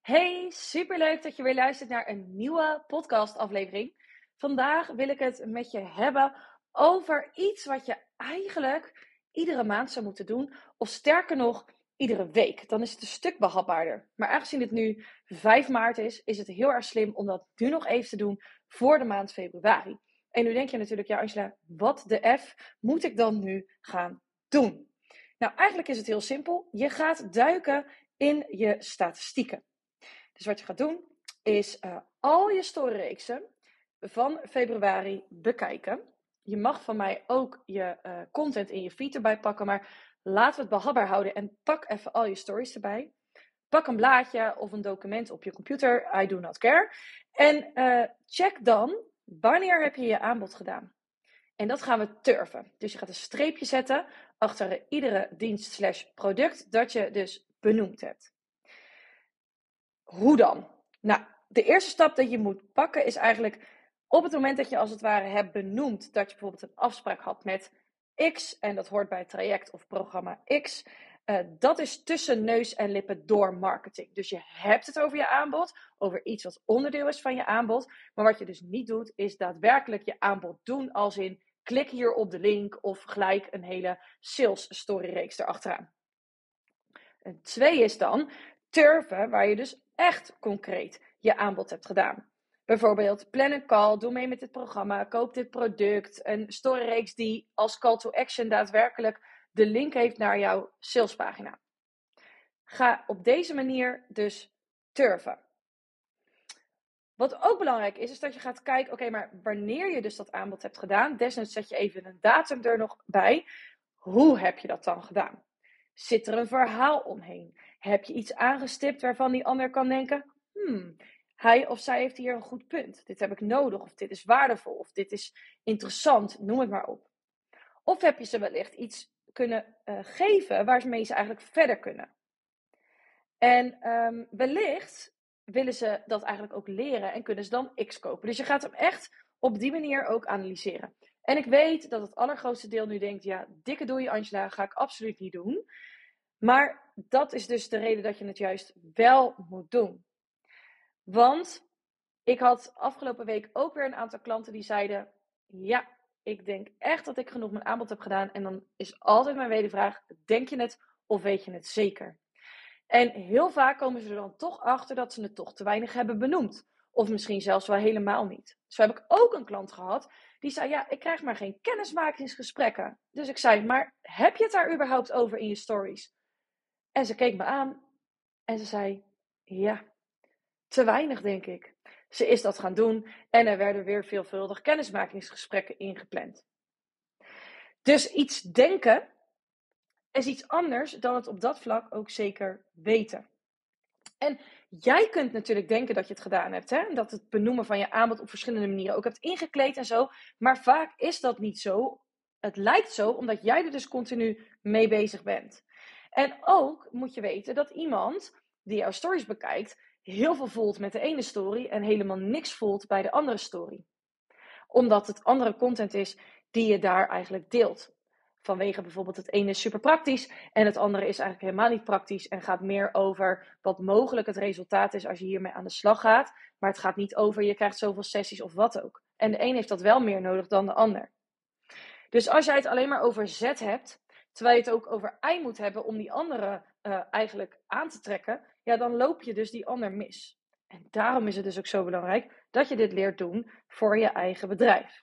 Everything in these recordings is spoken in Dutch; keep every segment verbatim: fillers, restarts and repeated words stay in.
Hey, superleuk dat je weer luistert naar een nieuwe podcastaflevering. Vandaag wil ik het met je hebben over iets wat je eigenlijk iedere maand zou moeten doen. Of sterker nog, iedere week. Dan is het een stuk behapbaarder. Maar aangezien het nu vijf maart is, is het heel erg slim om dat nu nog even te doen voor de maand februari. En nu denk je natuurlijk, ja Angela, wat de F moet ik dan nu gaan doen? Nou, eigenlijk is het heel simpel. Je gaat duiken in je statistieken. Dus wat je gaat doen, is uh, al je storyreeksen van februari bekijken. Je mag van mij ook je uh, content in je feed erbij pakken, maar laten we het behapbaar houden en pak even al je stories erbij. Pak een blaadje of een document op je computer, I do not care. En uh, check dan, wanneer heb je je aanbod gedaan? En dat gaan we turven. Dus je gaat een streepje zetten achter iedere dienst slash product dat je dus benoemd hebt. Hoe dan? Nou, de eerste stap dat je moet pakken is eigenlijk op het moment dat je als het ware hebt benoemd dat je bijvoorbeeld een afspraak had met X en dat hoort bij het traject of programma X. Uh, dat is tussen neus en lippen door marketing. Dus je hebt het over je aanbod, over iets wat onderdeel is van je aanbod. Maar wat je dus niet doet, is daadwerkelijk je aanbod doen als in klik hier op de link of gelijk een hele sales storyreeks erachteraan. En twee is dan turven, waar je dus echt concreet je aanbod hebt gedaan. Bijvoorbeeld plan een call, doe mee met dit programma, koop dit product. Een storyreeks die als call to action daadwerkelijk de link heeft naar jouw salespagina. Ga op deze manier dus turven. Wat ook belangrijk is, is dat je gaat kijken, oké, okay, maar wanneer je dus dat aanbod hebt gedaan, desnoods zet je even een datum er nog bij. Hoe heb je dat dan gedaan? Zit er een verhaal omheen? Heb je iets aangestipt waarvan die ander kan denken, hmm, hij of zij heeft hier een goed punt. Dit heb ik nodig, of dit is waardevol, of dit is interessant, noem het maar op. Of heb je ze wellicht iets kunnen uh, geven waarmee ze eigenlijk verder kunnen. En um, wellicht willen ze dat eigenlijk ook leren en kunnen ze dan X kopen. Dus je gaat hem echt op die manier ook analyseren. En ik weet dat het allergrootste deel nu denkt, ja, dikke doei Angela, ga ik absoluut niet doen. Maar dat is dus de reden dat je het juist wel moet doen. Want ik had afgelopen week ook weer een aantal klanten die zeiden, ja, ik denk echt dat ik genoeg mijn aanbod heb gedaan. En dan is altijd mijn wedervraag, denk je het of weet je het zeker? En heel vaak komen ze er dan toch achter dat ze het toch te weinig hebben benoemd. Of misschien zelfs wel helemaal niet. Zo heb ik ook een klant gehad die zei, ja, ik krijg maar geen kennismakingsgesprekken. Dus ik zei, maar heb je het daar überhaupt over in je stories? En ze keek me aan en ze zei, ja, te weinig denk ik. Ze is dat gaan doen en er werden weer veelvuldig kennismakingsgesprekken ingepland. Dus iets denken is iets anders dan het op dat vlak ook zeker weten. En jij kunt natuurlijk denken dat je het gedaan hebt, hè? Dat het benoemen van je aanbod op verschillende manieren ook hebt ingekleed en zo. Maar vaak is dat niet zo. Het lijkt zo, omdat jij er dus continu mee bezig bent. En ook moet je weten dat iemand die jouw stories bekijkt, heel veel voelt met de ene story en helemaal niks voelt bij de andere story. Omdat het andere content is die je daar eigenlijk deelt. Vanwege bijvoorbeeld het ene is super praktisch en het andere is eigenlijk helemaal niet praktisch en gaat meer over wat mogelijk het resultaat is als je hiermee aan de slag gaat. Maar het gaat niet over je krijgt zoveel sessies of wat ook. En de een heeft dat wel meer nodig dan de ander. Dus als jij het alleen maar over Z hebt, terwijl je het ook over I moet hebben om die andere uh, eigenlijk aan te trekken, ja, dan loop je dus die ander mis. En daarom is het dus ook zo belangrijk dat je dit leert doen voor je eigen bedrijf.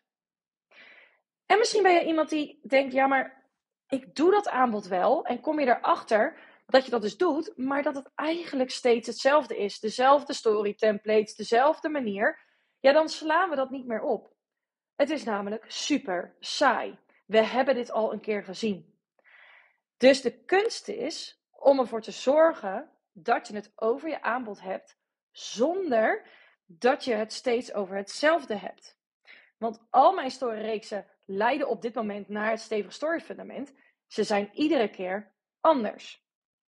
En misschien ben je iemand die denkt, ja, maar ik doe dat aanbod wel. En kom je erachter dat je dat dus doet, maar dat het eigenlijk steeds hetzelfde is. Dezelfde story templates, dezelfde manier. Ja, dan slaan we dat niet meer op. Het is namelijk super saai. We hebben dit al een keer gezien. Dus de kunst is om ervoor te zorgen dat je het over je aanbod hebt, zonder dat je het steeds over hetzelfde hebt. Want al mijn storyreeksen leiden op dit moment naar het stevig story fundament. Ze zijn iedere keer anders.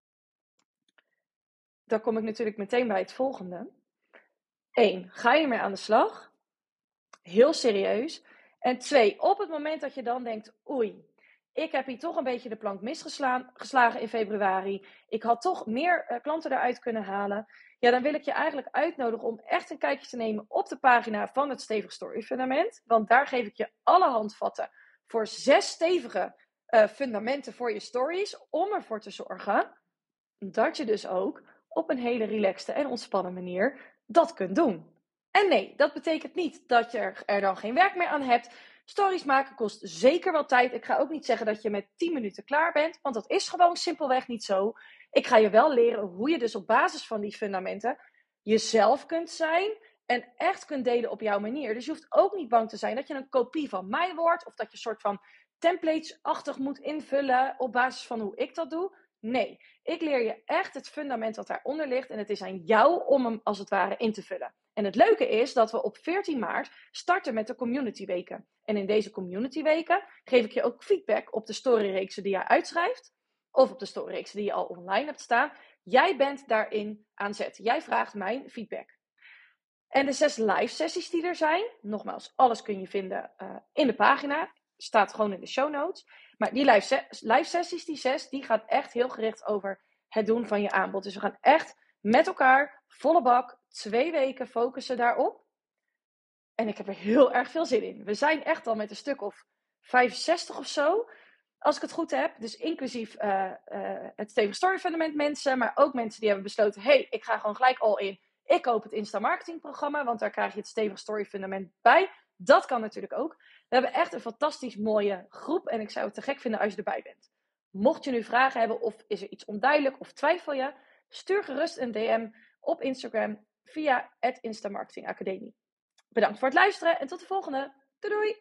Dan kom ik natuurlijk meteen bij het volgende. Eén, ga je mee aan de slag? Heel serieus. En twee, op het moment dat je dan denkt, oei, ik heb hier toch een beetje de plank misgeslagen in februari. Ik had toch meer uh, klanten eruit kunnen halen. Ja, dan wil ik je eigenlijk uitnodigen om echt een kijkje te nemen op de pagina van het Stevig Story Fundament. Want daar geef ik je alle handvatten voor zes stevige uh, fundamenten voor je stories. Om ervoor te zorgen dat je dus ook op een hele relaxte en ontspannen manier dat kunt doen. En nee, dat betekent niet dat je er dan geen werk meer aan hebt. Stories maken kost zeker wel tijd. Ik ga ook niet zeggen dat je met tien minuten klaar bent, want dat is gewoon simpelweg niet zo. Ik ga je wel leren hoe je dus op basis van die fundamenten jezelf kunt zijn en echt kunt delen op jouw manier. Dus je hoeft ook niet bang te zijn dat je een kopie van mij wordt of dat je een soort van templates-achtig moet invullen op basis van hoe ik dat doe. Nee, ik leer je echt het fundament dat daaronder ligt en het is aan jou om hem als het ware in te vullen. En het leuke is dat we op veertien maart starten met de community weken. En in deze community weken geef ik je ook feedback op de storyreeksen die jij uitschrijft of op de storyreeksen die je al online hebt staan. Jij bent daarin aan zet. Jij vraagt mijn feedback. En de zes live sessies die er zijn, nogmaals, alles kun je vinden uh, in de pagina. Staat gewoon in de show notes. Maar die live, se- live sessies, die zes, die gaat echt heel gericht over het doen van je aanbod. Dus we gaan echt met elkaar, volle bak, twee weken focussen daarop. En ik heb er heel erg veel zin in. We zijn echt al met een stuk of vijfenzestig of zo, als ik het goed heb. Dus inclusief uh, uh, het Stevig Story Fundament mensen, maar ook mensen die hebben besloten, hey, ik ga gewoon gelijk all in. Ik koop het Insta Marketing programma, want daar krijg je het Stevig Story Fundament bij. Dat kan natuurlijk ook. We hebben echt een fantastisch mooie groep en ik zou het te gek vinden als je erbij bent. Mocht je nu vragen hebben of is er iets onduidelijk of twijfel je, stuur gerust een D M op Instagram via at Insta Marketing Academie. Bedankt voor het luisteren en tot de volgende. Doei doei!